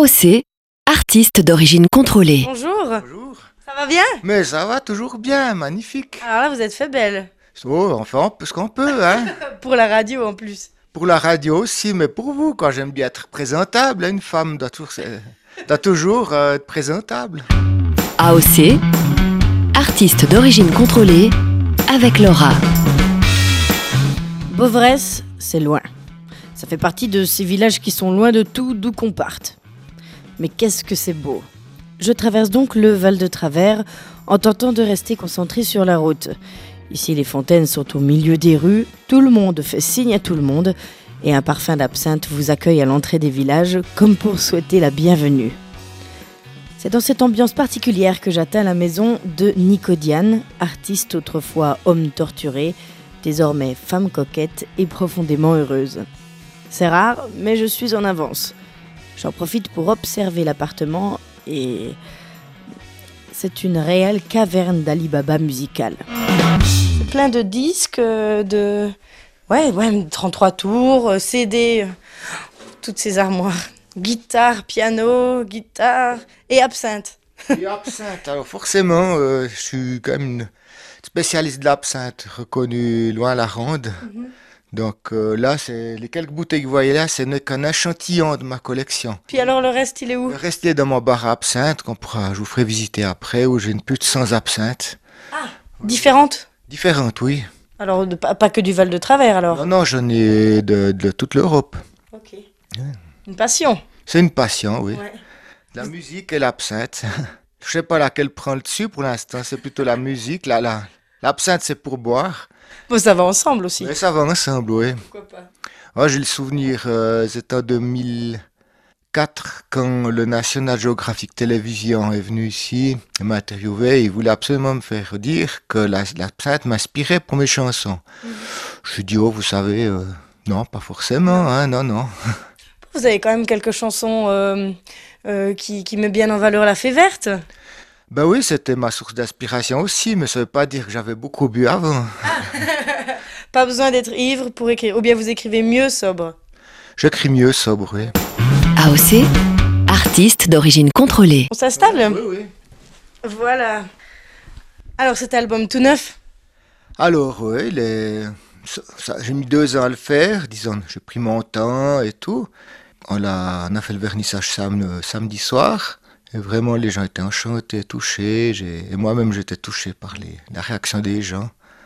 AOC, artiste d'origine contrôlée. Bonjour, Bonjour. ça va bien? Mais ça va toujours bien, magnifique. Alors là, vous êtes fait belle. Oh, on fait ce qu'on peut, hein. Pour la radio en plus. Pour la radio aussi, mais pour vous, quand j'aime bien être présentable, une femme doit toujours être présentable. AOC, artiste d'origine contrôlée, avec Laura. Beauvresse, c'est loin. Ça fait partie de ces villages qui sont loin de tout, d'où qu'on parte. Mais qu'est-ce que c'est beau! Je traverse donc le Val de Travers en tentant de rester concentré sur la route. Ici, les fontaines sont au milieu des rues, tout le monde fait signe à tout le monde et un parfum d'absinthe vous accueille à l'entrée des villages comme pour souhaiter la bienvenue. C'est dans cette ambiance particulière que j'atteins la maison de Nicodiane, artiste autrefois homme torturé, désormais femme coquette et profondément heureuse. C'est rare, mais je suis en avance. J'en profite pour observer l'appartement et c'est une réelle caverne d'Ali Baba musicale. C'est plein de disques, de 33 tours, CD, toutes ces armoires. Guitare, piano, guitare et absinthe. Et absinthe, alors forcément, je suis quand même une spécialiste de l'absinthe, reconnue loin à la ronde. Donc là, les quelques bouteilles que vous voyez là, ce n'est qu'un échantillon de ma collection. Puis alors le reste, il est où? Le reste est dans mon bar à absinthe, je vous ferai visiter après, où j'ai une plus de 100 absinthes. Différentes? Différentes, oui. Alors pas que du Val de Travers alors? Non, j'en ai de toute l'Europe. Ok. Une passion? C'est une passion, oui. Ouais. La musique et l'absinthe. Je sais pas laquelle prend le dessus pour l'instant, c'est plutôt la musique. L'absinthe, c'est pour boire. Bon, ça va ensemble aussi. Mais ça va ensemble, oui. Pourquoi pas? Oh, j'ai le souvenir, c'était en 2004, quand le National Geographic Television est venu ici et m'a interviewé. Il voulait absolument me faire dire que l'absinthe m'inspirait pour mes chansons. Je lui ai dit, oh, vous savez, non, pas forcément, hein, non. Vous avez quand même quelques chansons qui mettent bien en valeur la fée verte. Ben oui, c'était ma source d'inspiration aussi, mais ça veut pas dire que j'avais beaucoup bu avant. Pas besoin d'être ivre pour écrire, ou bien vous écrivez mieux sobre. J'écris mieux sobre, oui. AOC, artiste d'origine contrôlée. On s'installe? Oui. Voilà. Alors cet album tout neuf? Alors, oui, j'ai mis 2 ans à le faire, disons, j'ai pris mon temps et tout. On a fait le vernissage samedi soir. Et vraiment, les gens étaient enchantés, touchés. Et moi-même, j'étais touché par la réaction des gens.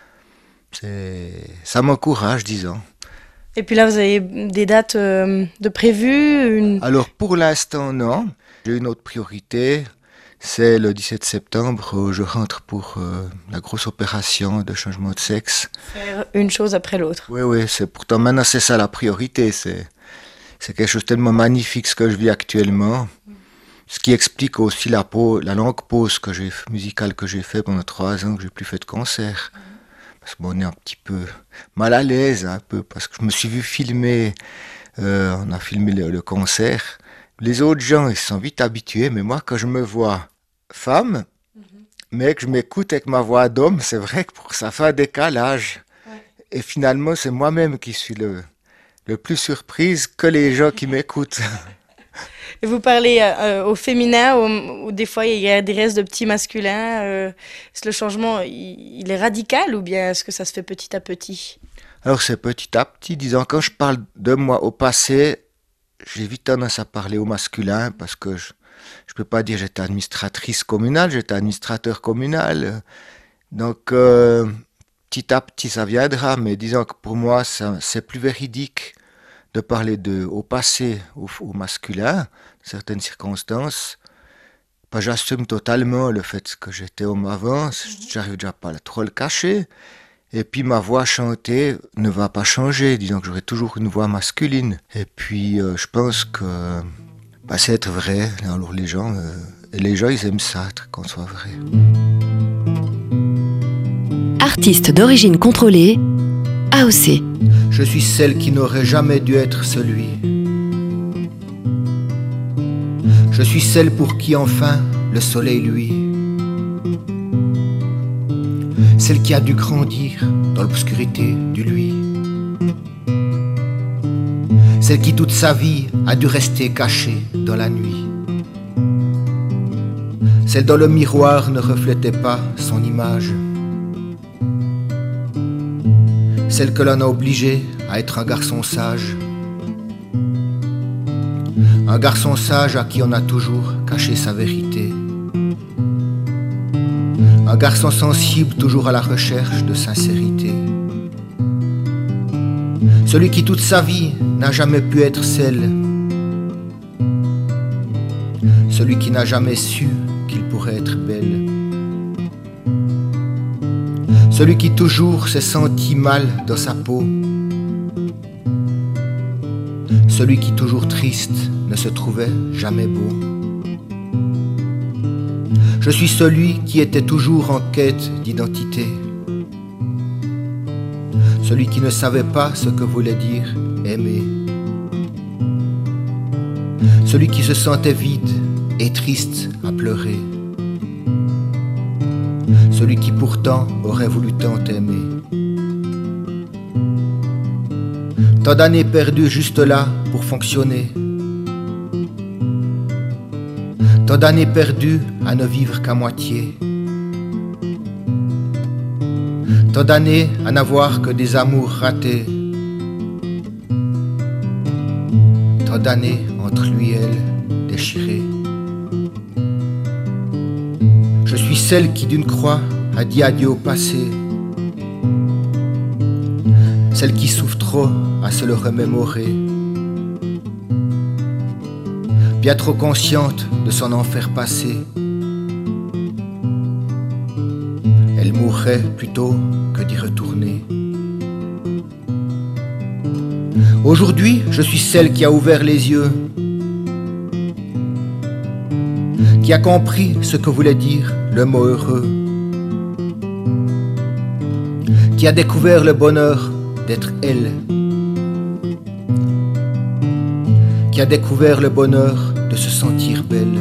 Ça m'encourage, disons. Et puis là, vous avez des dates de prévues? Alors, pour l'instant, non. J'ai une autre priorité. C'est le 17 septembre, où je rentre pour la grosse opération de changement de sexe. Faire une chose après l'autre. Oui, pourtant maintenant, c'est ça la priorité. C'est quelque chose de tellement magnifique, ce que je vis actuellement. Ce qui explique aussi la longue pause musicale que j'ai fait pendant 3 ans, que j'ai plus fait de concert. Parce qu'on est un petit peu mal à l'aise, un peu, parce que je me suis vu filmer, on a filmé le concert. Les autres gens, ils se sont vite habitués, mais moi, quand je me vois femme, mais que je m'écoute avec ma voix d'homme, c'est vrai que ça fait un décalage. Ouais. Et finalement, c'est moi-même qui suis le plus surprise que les gens qui m'écoutent. Et vous parlez au féminin, ou des fois il y a des restes de petits masculins. Est-ce que le changement il est radical ou bien est-ce que ça se fait petit à petit? Alors c'est petit à petit, disons, quand je parle de moi au passé, j'ai vite tendance à parler au masculin parce que je peux pas dire j'étais administratrice communale, j'étais administrateur communal. Donc petit à petit ça viendra, mais disons que pour moi c'est plus véridique de parler au passé, au masculin, certaines circonstances. J'assume totalement le fait que j'étais homme avant, j'arrive déjà pas à trop le cacher. Et puis ma voix chantée ne va pas changer, disons que j'aurai toujours une voix masculine. Et puis je pense que c'est être vrai. Alors les gens ils aiment ça, qu'on soit vrai. Artiste d'origine contrôlée, AOC. Je suis celle qui n'aurait jamais dû être celui. Je suis celle pour qui enfin le soleil luit. Celle qui a dû grandir dans l'obscurité du lui. Celle qui toute sa vie a dû rester cachée dans la nuit. Celle dont le miroir ne reflétait pas son image. Celle que l'on a obligée à être un garçon sage. Un garçon sage à qui on a toujours caché sa vérité. Un garçon sensible toujours à la recherche de sincérité. Celui qui toute sa vie n'a jamais pu être celle. Celui qui n'a jamais su qu'il pourrait être belle. Celui qui toujours s'est senti mal dans sa peau. Celui qui toujours triste ne se trouvait jamais beau. Je suis celui qui était toujours en quête d'identité. Celui qui ne savait pas ce que voulait dire aimer. Celui qui se sentait vide et triste à pleurer. Celui qui pourtant aurait voulu tant aimer. Tant d'années perdues juste là pour fonctionner. Tant d'années perdues à ne vivre qu'à moitié. Tant d'années à n'avoir que des amours ratés. Tant d'années entre lui et elle déchirées. Je suis celle qui d'une croix a dit adieu au passé. Celle qui souffre trop à se le remémorer. Bien trop consciente de son enfer passé. Elle mourrait plutôt que d'y retourner. Aujourd'hui, je suis celle qui a ouvert les yeux, qui a compris ce que voulait dire le mot heureux, qui a découvert le bonheur d'être elle, qui a découvert le bonheur de se sentir belle.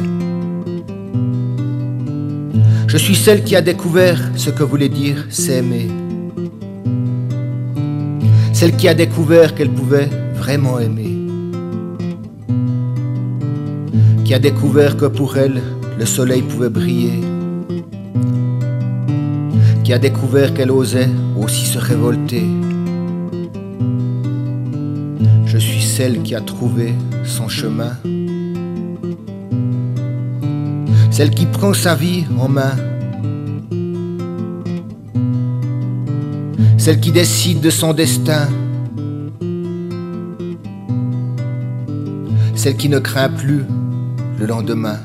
Je suis celle qui a découvert ce que voulait dire s'aimer. Celle qui a découvert qu'elle pouvait vraiment aimer. Qui a découvert que pour elle, le soleil pouvait briller. Qui a découvert qu'elle osait aussi se révolter. Je suis celle qui a trouvé son chemin. Celle qui prend sa vie en main. Celle qui décide de son destin. Celle qui ne craint plus le lendemain.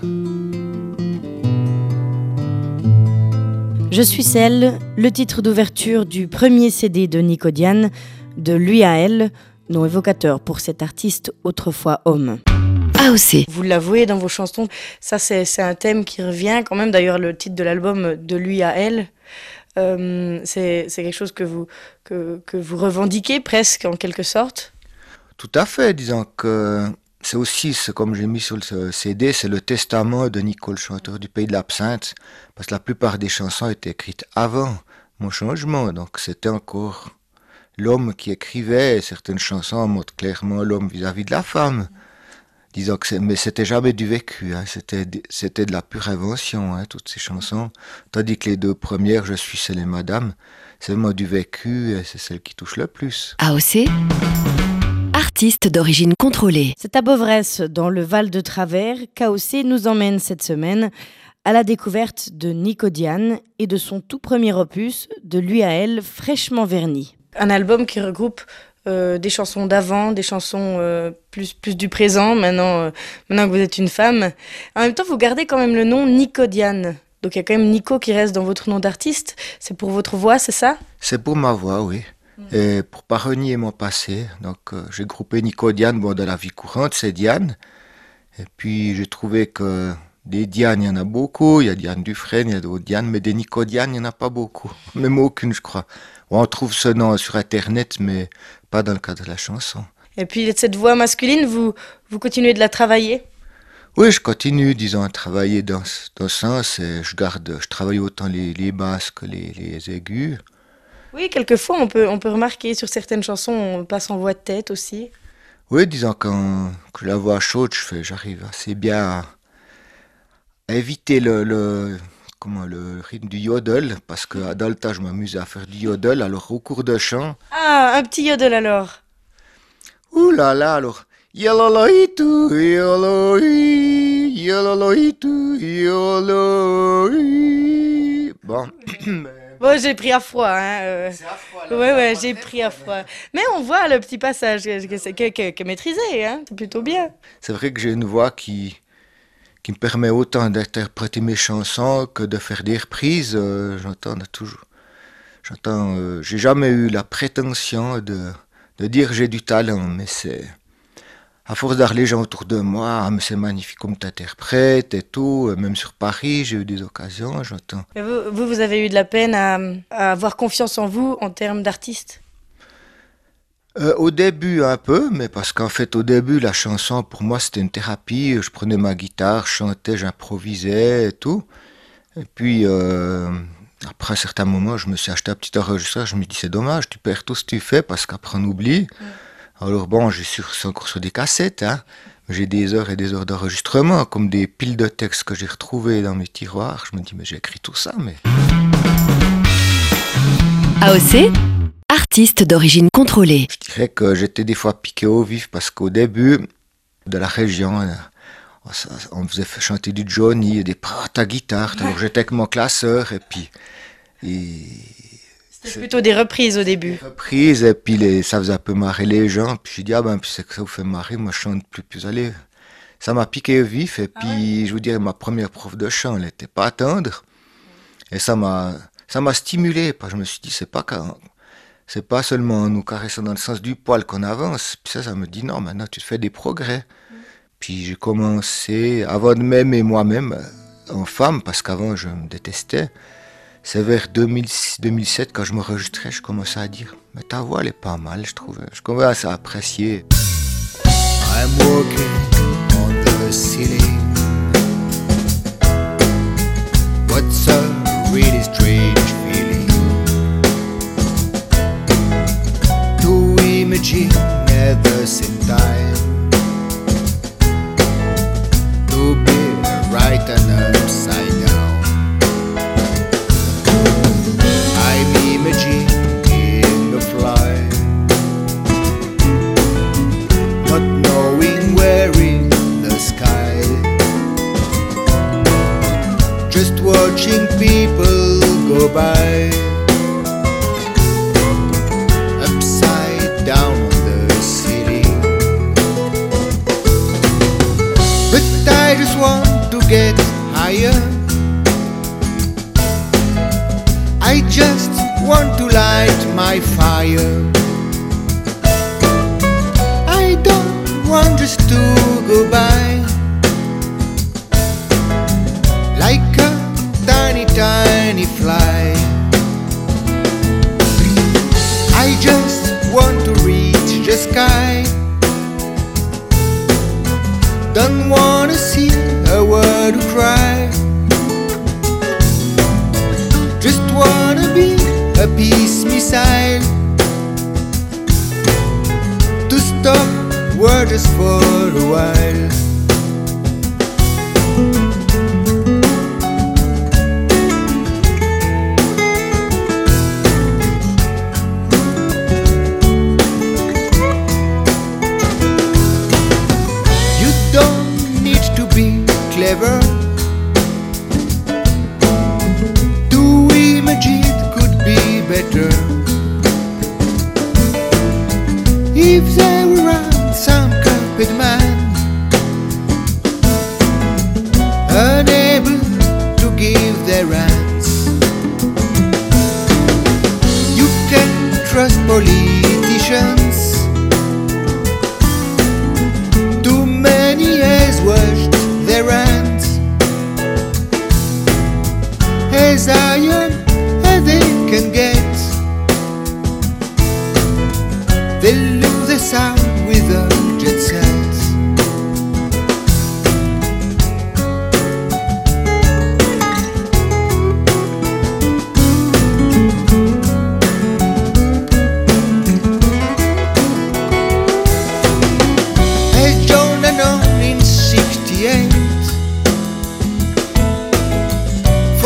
Je suis celle, le titre d'ouverture du premier CD de Nicodiane, de lui à elle, nom évocateur pour cet artiste autrefois homme. AOC. Vous l'avouez dans vos chansons, ça c'est un thème qui revient quand même. D'ailleurs, le titre de l'album, de lui à elle, c'est quelque chose que vous revendiquez presque en quelque sorte. Tout à fait, disons que c'est aussi, comme j'ai mis sur le CD, c'est le testament de Nico, le chanteur du Pays de l'Absinthe, parce que la plupart des chansons étaient écrites avant mon changement, donc c'était encore l'homme qui écrivait, certaines chansons montrent clairement l'homme vis-à-vis de la femme. Disons que mais c'était jamais du vécu, hein. C'était de la pure invention, hein, toutes ces chansons. Tandis que les deux premières, Je suis celle et Madame, c'est vraiment du vécu et c'est celle qui touche le plus. AOC. Artiste d'origine contrôlée. C'est à Beauvresse, dans le Val de Travers, qu'AOC nous emmène cette semaine à la découverte de Nicodiane et de son tout premier opus, de lui à elle, fraîchement verni. Un album qui regroupe des chansons d'avant, des chansons plus du présent, maintenant que vous êtes une femme. En même temps, vous gardez quand même le nom Nicodiane. Donc il y a quand même Nico qui reste dans votre nom d'artiste. C'est pour votre voix, c'est ça ? C'est pour ma voix, oui. Et pour pas renier mon passé, donc j'ai groupé Nicodiane, bon, dans la vie courante, c'est Diane. Et puis j'ai trouvé que des Diane, il y en a beaucoup. Il y a Diane Dufresne, il y a d'autres Diane, mais des Nicodiane, il n'y en a pas beaucoup. Même aucune, je crois. On trouve ce nom sur Internet, mais pas dans le cadre de la chanson. Et puis cette voix masculine, vous continuez de la travailler ? Oui, je continue, disons, à travailler dans ce sens. Et je travaille autant les basses que les aigus. Oui, quelquefois, on peut remarquer sur certaines chansons, on passe en voix de tête aussi. Oui, disons que la voix chaude, j'arrive assez bien à éviter le rythme du yodel, parce qu'à Dalta, je m'amusais à faire du yodel, alors au cours de chant, Ah, un petit yodel alors. ouh là là, alors, yololoïtu, yoloi, yololoïtu, yoloi. Bon, Bon, j'ai pris à froid, hein. c'est affreux, Ouais, ouais, j'ai pris à froid. Mais on voit le petit passage que maîtrisé, hein. C'est plutôt bien. c'est vrai que j'ai une voix qui me permet autant d'interpréter mes chansons que de faire des reprises. J'ai jamais eu la prétention de dire que j'ai du talent, mais c'est à force d'avoir les gens autour de moi, ah, mais c'est magnifique comme tu interprètes et tout. Même sur Paris, j'ai eu des occasions, j'entends. Et vous avez eu de la peine à avoir confiance en vous en termes d'artiste? Au début un peu, mais parce qu'en fait au début la chanson pour moi c'était une thérapie. Je prenais ma guitare, je chantais, j'improvisais et tout. Et puis après un certain moment, je me suis acheté un petit enregistreur. Je me dis c'est dommage, tu perds tout ce que tu fais parce qu'après on oublie. Alors bon, c'est encore sur des cassettes, hein. J'ai des heures et des heures d'enregistrement, comme des piles de textes que j'ai retrouvés dans mes tiroirs. Je me dis mais j'ai écrit tout ça, mais AOC, artiste d'origine contrôlée. je dirais que j'étais des fois piqué au vif parce qu'au début de la région, on me faisait chanter du Johnny, des prêts à guitare. Alors j'étais avec mon classeur et puis C'était plutôt des reprises au début. reprise et puis ça faisait un peu marrer les gens. Puis j'ai dit ah ben puis c'est que ça vous fait marrer, moi je chante plus allez. Ça m'a piqué au vif et puis je vous dirais ma première prof de chant, elle n'était pas tendre et ça m'a stimulé. Je me suis dit c'est pas seulement en nous caressant dans le sens du poil qu'on avance. Puis ça me dit non, maintenant tu fais des progrès. Puis j'ai commencé, avant de m'aimer moi-même, en femme, parce qu'avant je me détestais, c'est vers 2006-2007, quand je m'enregistrais, je commençais à dire « Mais ta voix, elle est pas mal, je trouvais. » Je commençais à apprécier. I'm walking on the ceiling. What's a really strange feeling? To imagine at the same time. To be right and upside down. I'm imagining a fly, not knowing where in the sky. Just watching people go by, upside down on the ceiling. But I just want to get higher. I just want to light my fire. I don't want just to go by like a tiny, tiny fly. I just want to reach the sky. Don't wanna see a word to cry. Just wanna be a peace missile, to stop war just for a while. You don't need to be clever to imagine it could be better. If there were some carpet man unable to give their hands, you can trust politicians. Too many has washed their hands, as iron as they can get. They lose the sound with the jet sets.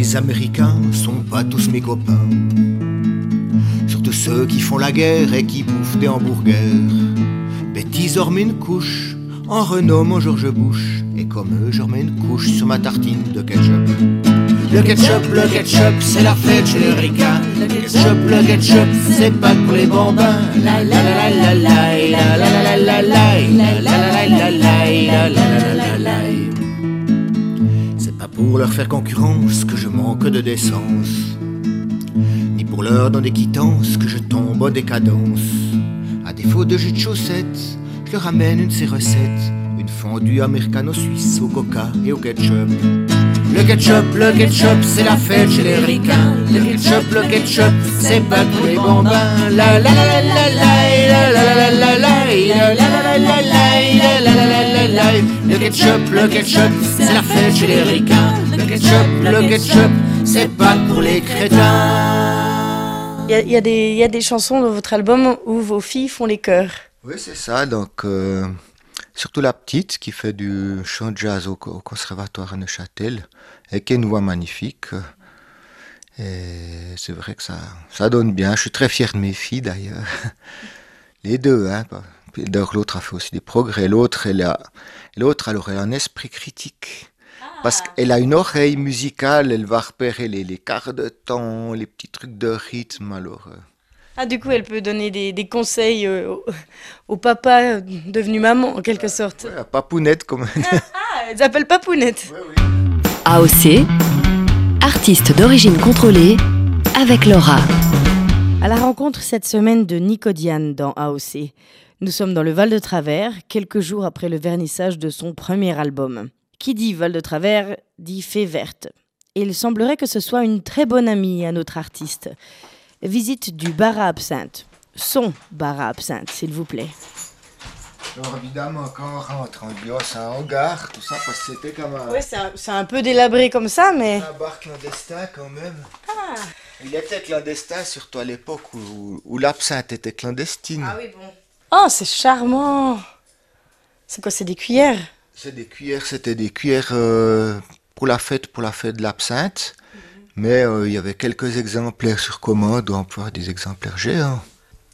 Les Américains sont pas tous mes copains, surtout ceux qui font la guerre et qui bouffent des hamburgers. Bêtise remets une couche en renommant George Bush, et comme eux je remets une couche sur ma tartine de ketchup. Le ketchup, c'est la fête chez les ricains. Le ketchup, c'est pas pour les bambins. La la la la la la la la la la la la la la la la. C'est pas pour leur faire concurrence que je manque de décence, ni pour leur donner quittance que je tombe en décadence. À défaut de jus de chaussettes, je leur ramène une de ces recettes, une fondue américano-suisse au coca et au ketchup. Le ketchup, c'est la fête chez les ricains. Le ketchup, c'est pas pour les bambins. La la la la la la la la la la la la la la la. Le ketchup, c'est la fête chez les ricains. Le ketchup, c'est pas pour les crétins. Il y a des chansons dans votre album où vos filles font les chœurs. Oui, c'est ça. Donc, surtout la petite qui fait du chant jazz au conservatoire à Neuchâtel et qui a une voix magnifique. Et c'est vrai que ça donne bien. Je suis très fier de mes filles d'ailleurs. Les deux, hein. D'ailleurs, l'autre a fait aussi des progrès. L'autre, alors, elle a un esprit critique. Parce qu'elle a une oreille musicale, elle va repérer les quarts de temps, les petits trucs de rythme. Alors, Ah, du coup, elle peut donner des conseils au papa devenu maman, en quelque sorte. ouais, papounette, comme on dit. Ah, elle s'appelle Papounette. Ouais, oui. AOC, artiste d'origine contrôlée, avec Laura. À la rencontre cette semaine de Nicodiane dans AOC. Nous sommes dans le Val de Travers, quelques jours après le vernissage de son premier album. Qui dit Val de Travers dit fée verte. Et il semblerait que ce soit une très bonne amie à notre artiste. Visite du bar à absinthe. Son bar à absinthe, s'il vous plaît. Alors évidemment, quand on rentre, on dit oh, c'est un hangar, tout ça, parce que c'était comme un, Oui, c'est un peu délabré comme ça, mais... un bar clandestin quand même. Il était clandestin, surtout à l'époque où l'absinthe était clandestine. Ah oui, bon. Oh, c'est charmant. C'est quoi, c'est des cuillères? C'était des cuillères pour la fête de l'absinthe. Mais il y avait quelques exemplaires sur commande, on peut avoir des exemplaires géants.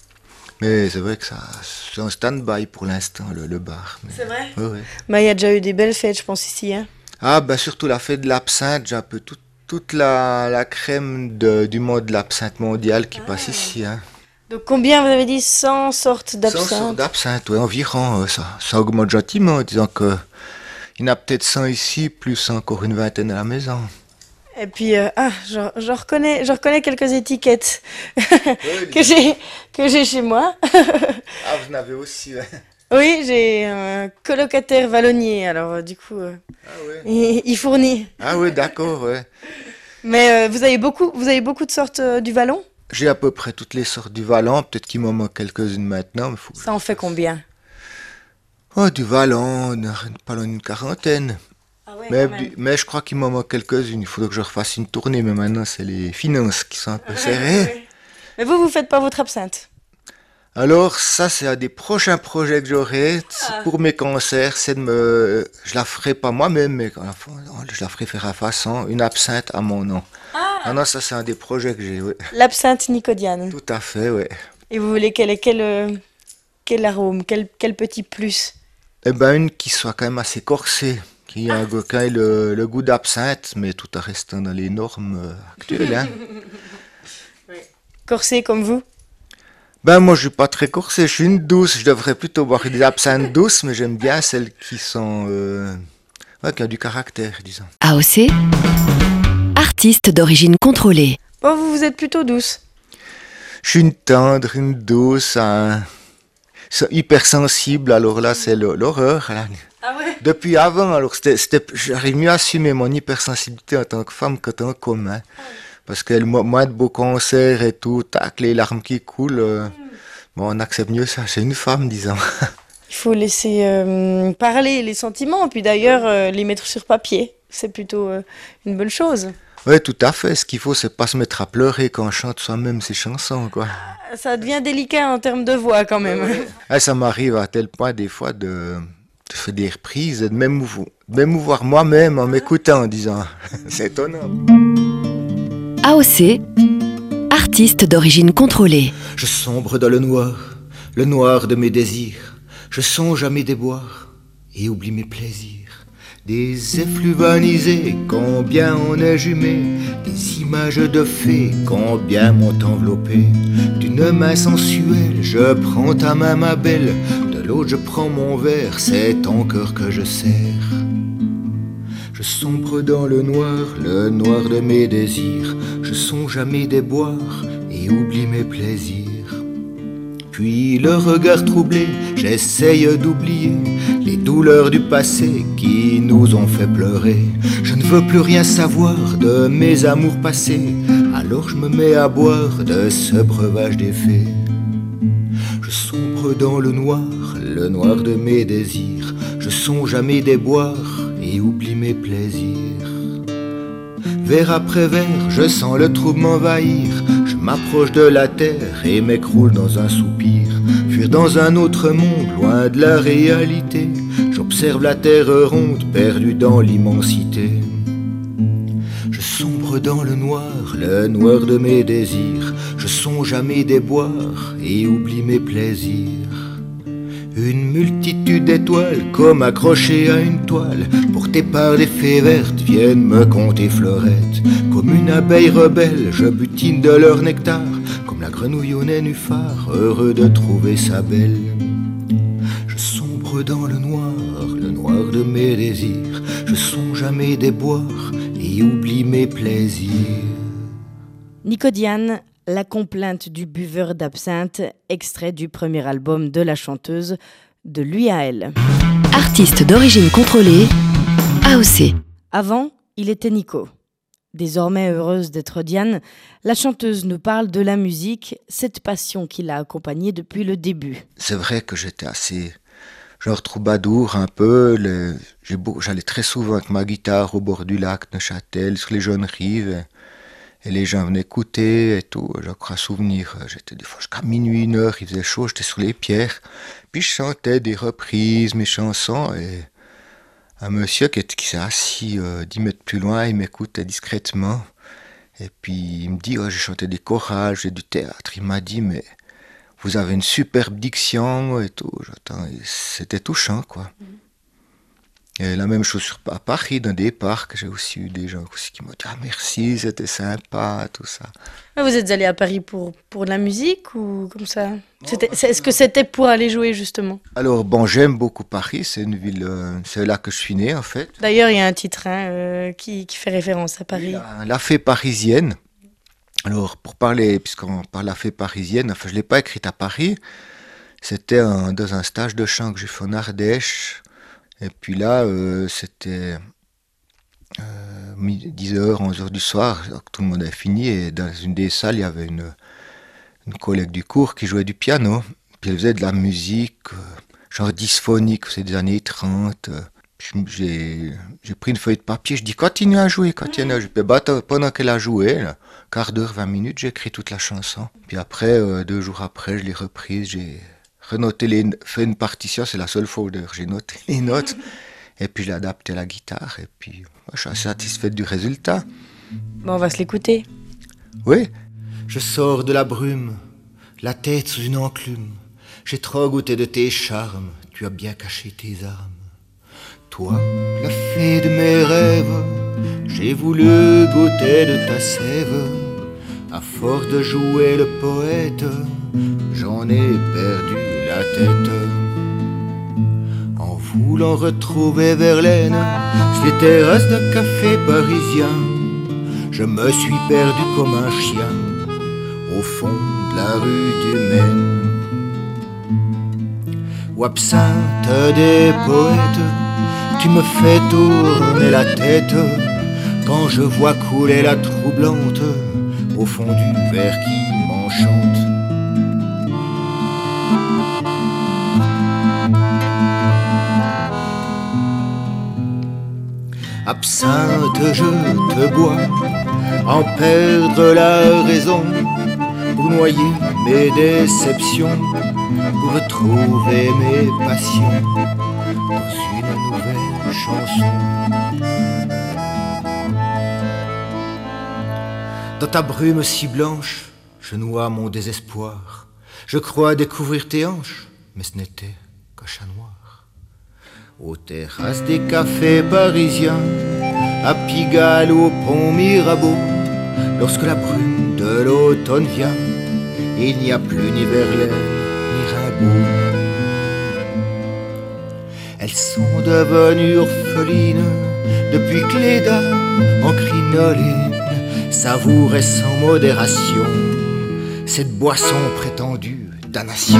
Mais c'est vrai que c'est en stand-by pour l'instant, le bar. Mais, C'est vrai? oui. Bah, il y a déjà eu des belles fêtes, je pense, ici. Hein. Ah, bah surtout la fête de l'absinthe, j'ai un peu toute la crème du monde de l'absinthe mondiale qui passe ici. Hein. Donc, combien vous avez dit? 100 sortes 100 d'absinthe? sortes d'absinthe, oui, environ. Ça augmente gentiment, disons que il y en a peut-être 100 ici, plus encore une vingtaine à la maison. Et puis, je reconnais quelques étiquettes Oui, que j'ai chez moi. Ah, vous en avez aussi, ouais. Oui, j'ai un colocataire vallonnier, alors du coup, Ah, ouais. il fournit. Ah, oui, d'accord, ouais. Mais vous avez beaucoup de sortes du vallon? J'ai à peu près toutes les sortes du Valent, peut-être qu'il m'en manque quelques-unes maintenant. Mais faut que Ça en fait combien? Oh, du Valent, pas loin d'une quarantaine. Ah ouais, Mais je crois qu'il m'en manque quelques-unes. Il faudrait que je refasse une tournée, mais maintenant c'est les finances qui sont un peu serrées. Mais vous faites pas votre absinthe? Alors ça, c'est un des prochains projets que j'aurai pour mes concerts. Je la ferai pas moi-même, mais je la ferai faire à façon, une absinthe à mon nom. Ah non, ça c'est un des projets que j'ai, oui. L'absinthe Nicodiane. Tout à fait, oui. Et vous voulez quel arôme, quel petit plus? Eh ben une qui soit quand même assez corsée, qui a le goût d'absinthe, mais tout en restant dans les normes actuelles. Hein. Corsé comme vous? Ben moi je suis pas très corsé, je suis une douce, je devrais plutôt boire des absinthes douces, mais j'aime bien celles qui sont... qui ont du caractère, disons. AOC, artiste d'origine contrôlée. Bon, vous êtes plutôt douce. Je suis une tendre, une douce, hypersensible, alors là c'est l'horreur. Là. Ah ouais? Depuis avant, alors j'arrive mieux à assumer mon hypersensibilité en tant que femme qu'en tant qu'homme. Hein. Parce que moins de beaux concerts et tout, tac, les larmes qui coulent, bon, on accepte mieux ça, c'est une femme, disons. Il faut laisser parler les sentiments, puis d'ailleurs les mettre sur papier. C'est plutôt une bonne chose. Oui, tout à fait. Ce qu'il faut, c'est pas se mettre à pleurer quand on chante soi-même ses chansons, quoi. Ça devient délicat en termes de voix, quand même. Ah, ça m'arrive à tel point, des fois, de faire des reprises et de m'émouvoir moi-même en m'écoutant, en disant. C'est étonnant. AOC, artiste d'origine contrôlée. Je sombre dans le noir de mes désirs. Je songe à mes déboires et oublie mes plaisirs. Des effluves vanisés, combien on est jumé. Des images de fées, combien m'ont enveloppé. D'une main sensuelle, je prends ta main ma belle. De l'autre je prends mon verre, c'est ton cœur que je serre. Je sombre dans le noir de mes désirs. Je songe à mes déboires et oublie mes plaisirs. Puis le regard troublé, j'essaye d'oublier les douleurs du passé qui nous ont fait pleurer. Je ne veux plus rien savoir de mes amours passés, alors je me mets à boire de ce breuvage des fées. Je sombre dans le noir de mes désirs. Je songe à mes déboires et oublie mes plaisirs. Vers après vers, je sens le trouble m'envahir. Je m'approche de la terre et m'écroule dans un soupir. Fuir dans un autre monde, loin de la réalité. J'observe la terre ronde, perdue dans l'immensité. Je sombre dans le noir de mes désirs. Je songe à mes déboires et oublie mes plaisirs. Une multitude d'étoiles, comme accrochées à une toile, portées par des fées vertes, viennent me conter fleurettes. Comme une abeille rebelle, je butine de leur nectar, comme la grenouille au nénuphar, heureux de trouver sa belle. Je sombre dans le noir de mes désirs. Je songe à mes déboires et oublie mes plaisirs. Nicodiane, la complainte du buveur d'absinthe, extrait du premier album de la chanteuse, De lui à elle. Artiste d'origine contrôlée, AOC. Avant, il était Nico. Désormais heureuse d'être Diane, la chanteuse nous parle de la musique, cette passion qui l'a accompagnée depuis le début. C'est vrai que j'étais assez genre troubadour un peu. J'allais très souvent avec ma guitare au bord du lac Neuchâtel, sur les jeunes rives. Et les gens venaient écouter et tout. J'ai encore un souvenir, j'étais des fois jusqu'à minuit, 1h, il faisait chaud, j'étais sur les pierres. Puis je chantais des reprises, mes chansons. Et un monsieur qui s'est assis 10 mètres plus loin, il m'écoutait discrètement. Et puis il me dit, j'ai chanté des chorales, j'ai du théâtre. Il m'a dit, mais vous avez une superbe diction et tout. Et c'était touchant, quoi. Et la même chose à Paris, dans des parcs, j'ai aussi eu des gens aussi qui m'ont dit « Ah merci, c'était sympa, tout ça ». Vous êtes allé à Paris pour de la musique ou comme ça? Est-ce que c'était pour aller jouer justement? Alors bon, j'aime beaucoup Paris, c'est une ville, c'est là que je suis né en fait. D'ailleurs, il y a un titre qui fait référence à Paris. La fée parisienne. Alors pour parler, puisqu'on parle de la fée parisienne, enfin je ne l'ai pas écrite à Paris, c'était dans un stage de chant que j'ai fait en Ardèche. Et puis là, c'était 10h, 11h du soir, tout le monde avait fini, et dans une des salles, il y avait une collègue du cours qui jouait du piano. Puis elle faisait de la musique, genre dysphonique, c'est des années 30. J'ai pris une feuille de papier, je dis continue à jouer. Puis, pendant qu'elle a joué, là, quart d'heure, 20 minutes, j'ai écrit toute la chanson. Puis après, 2 jours après, je l'ai reprise, j'ai fait une partition, c'est la seule fois où j'ai noté les notes, et puis je l'ai adapté à la guitare, et puis je suis assez satisfait du résultat. Bon, on va se l'écouter. Oui. Je sors de la brume, la tête sous une enclume, j'ai trop goûté de tes charmes, tu as bien caché tes armes. Toi, la fée de mes rêves, j'ai voulu goûter de ta sève, à force de jouer le poète, j'en ai perdu la tête. En voulant retrouver Verlaine sur les terrasses d'un café parisien, je me suis perdu comme un chien au fond de la rue du Maine. Ô absinthe des poètes, tu me fais tourner la tête quand je vois couler la troublante au fond du verre qui m'enchante. Absinthe, je te bois, en perdre la raison, pour noyer mes déceptions, pour retrouver mes passions dans une nouvelle chanson. Dans ta brume si blanche, je noie mon désespoir. Je crois découvrir tes hanches, mais ce n'était qu'un chat noir. Aux terrasses des cafés parisiens, à Pigalle ou au pont Mirabeau, lorsque la brume de l'automne vient, il n'y a plus ni Verlaine ni Rimbaud. Elles sont devenues orphelines depuis que les dames en crinoline savouraient sans modération cette boisson prétendue damnation.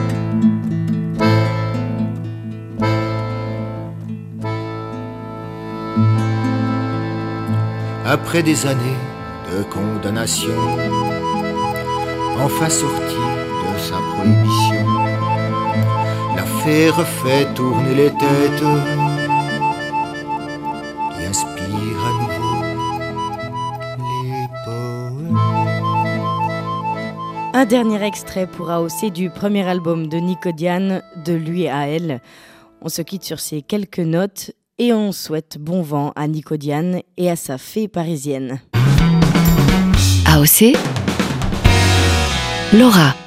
Après des années de condamnation, enfin sorti de sa prohibition, l'affaire fait tourner les têtes et inspire à nouveau les poètes. Un dernier extrait pour AOC du premier album de Nico Diane, De lui à elle. On se quitte sur ces quelques notes et on souhaite bon vent à Nico Diane et à sa fée parisienne. AOC, Laura.